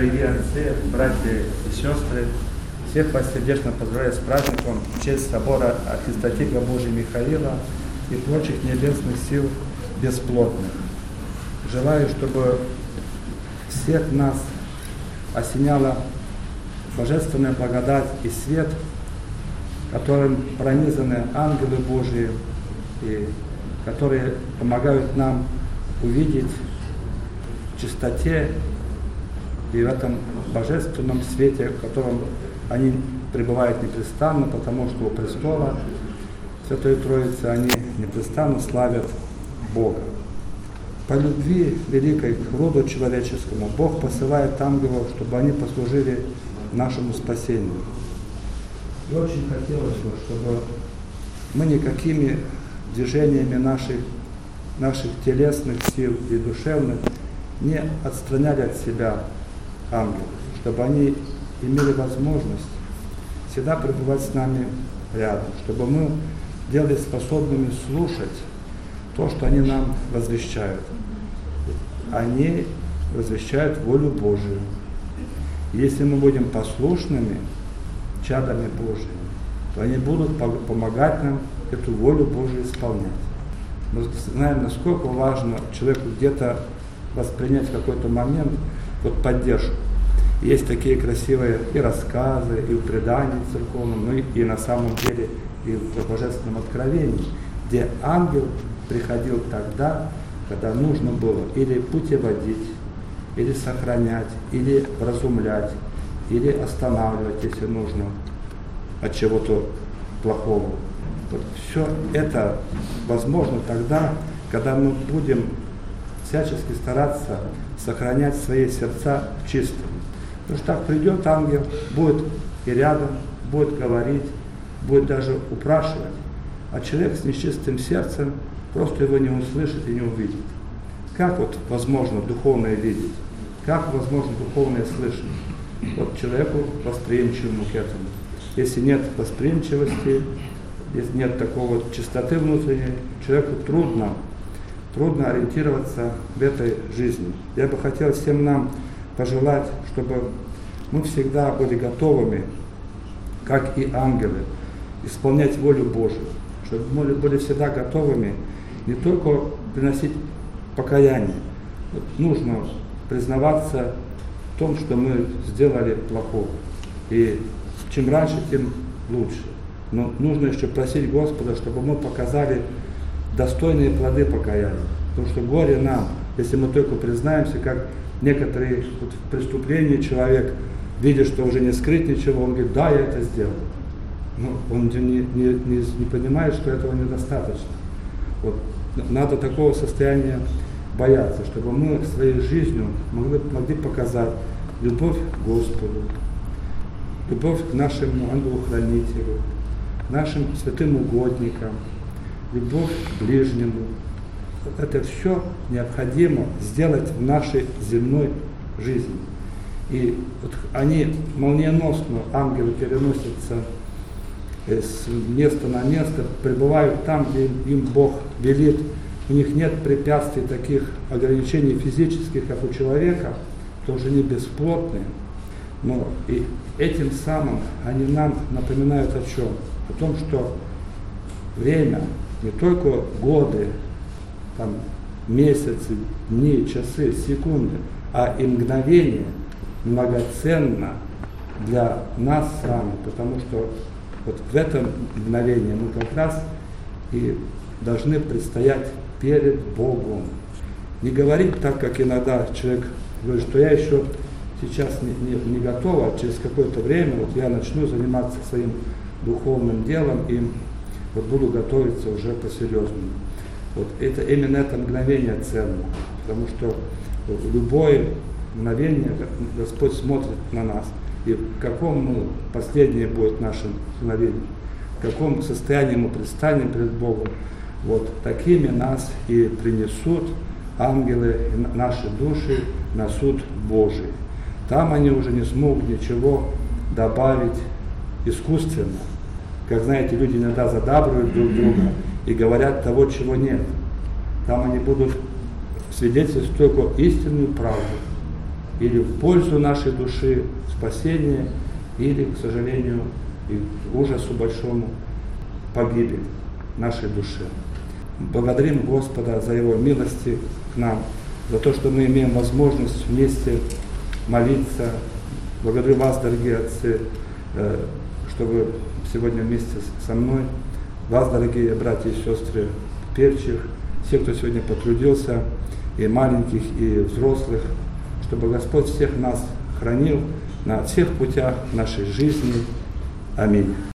Дорогие отцы, братья и сестры, всех вас сердечно поздравляю с праздником в честь собора Архистратига Божия Михаила и прочих небесных сил бесплотных. Желаю, чтобы всех нас осеняла божественная благодать и свет, которым пронизаны ангелы Божии, и которые помогают нам увидеть в чистоте и в этом божественном свете, в котором они пребывают непрестанно, потому что у престола Святой Троицы они непрестанно славят Бога. По любви великой к роду человеческому Бог посылает ангелов, чтобы они послужили нашему спасению. И очень хотелось бы, чтобы мы никакими движениями наших телесных сил и душевных не отстраняли от себя ангелов, чтобы они имели возможность всегда пребывать с нами рядом, чтобы мы делали способными слушать то, что они нам возвещают. Они возвещают волю Божию. Если мы будем послушными чадами Божьими, то они будут помогать нам эту волю Божию исполнять. Мы знаем, насколько важно человеку где-то воспринять в какой-то момент поддержку. Есть такие красивые и рассказы, и в предании церковном, ну и на самом деле и в Божественном откровении, где ангел приходил тогда, когда нужно было или путеводить, или сохранять, или вразумлять, или останавливать, если нужно, от чего-то плохого. Вот все это возможно тогда, когда мы будем всячески стараться сохранять свои сердца чистыми. Потому что так придет ангел, будет и рядом, будет говорить, будет даже упрашивать, а человек с нечистым сердцем просто его не услышит и не увидит. Как возможно духовное видеть? Как возможно духовное слышать? Человеку восприимчивому к этому. Если нет восприимчивости, если нет такого чистоты внутренней, человеку трудно ориентироваться в этой жизни. Я бы хотел всем нам пожелать, чтобы мы всегда были готовыми, как и ангелы, исполнять волю Божию, чтобы мы были всегда готовыми не только приносить покаяние. Нужно признаваться в том, что мы сделали плохого. И чем раньше, тем лучше. Но нужно еще просить Господа, чтобы мы показали достойные плоды покаяния. Потому что горе нам, если мы только признаемся, как некоторые в преступлении человек, видя, что уже не скрыть ничего, он говорит, да, я это сделал. Но он не понимает, что этого недостаточно. Надо такого состояния бояться, чтобы мы своей жизнью могли показать любовь к Господу, любовь к нашему ангелу-хранителю, нашим святым угодникам, любовь к ближнему. Это все необходимо сделать в нашей земной жизни. И они молниеносно, ангелы, переносятся с места на место, пребывают там, где им Бог велит. У них нет препятствий, таких ограничений физических, как у человека, потому что они бесплотные. Но и этим самым они нам напоминают о чем? О том, что время, не только годы, месяцы, дни, часы, секунды, а и мгновение многоценно для нас с вами, потому что в этом мгновении мы как раз и должны предстоять перед Богом. Не говорить так, как иногда человек говорит, что я еще сейчас не готов, а через какое-то время я начну заниматься своим духовным делом и буду готовиться уже по-серьезному. Именно это мгновение ценно, потому что в любое мгновение Господь смотрит на нас, и в каком последнее будет наше мгновение, в каком состоянии мы предстанем перед Богом, такими нас и принесут ангелы, наши души на суд Божий. Там они уже не смогут ничего добавить искусственно. Как знаете, люди иногда задабривают друг друга и говорят того, чего нет. Там они будут свидетельствовать только истинную правду. или в пользу нашей души, спасения, или, к сожалению, и к ужасу большому погибель нашей души. Благодарим Господа за Его милости к нам, за то, что мы имеем возможность вместе молиться. Благодарю вас, дорогие отцы, что вы сегодня вместе со мной. Вас, дорогие братья и сестры, певчих, все, кто сегодня потрудился, и маленьких, и взрослых, чтобы Господь всех нас хранил на всех путях нашей жизни. Аминь.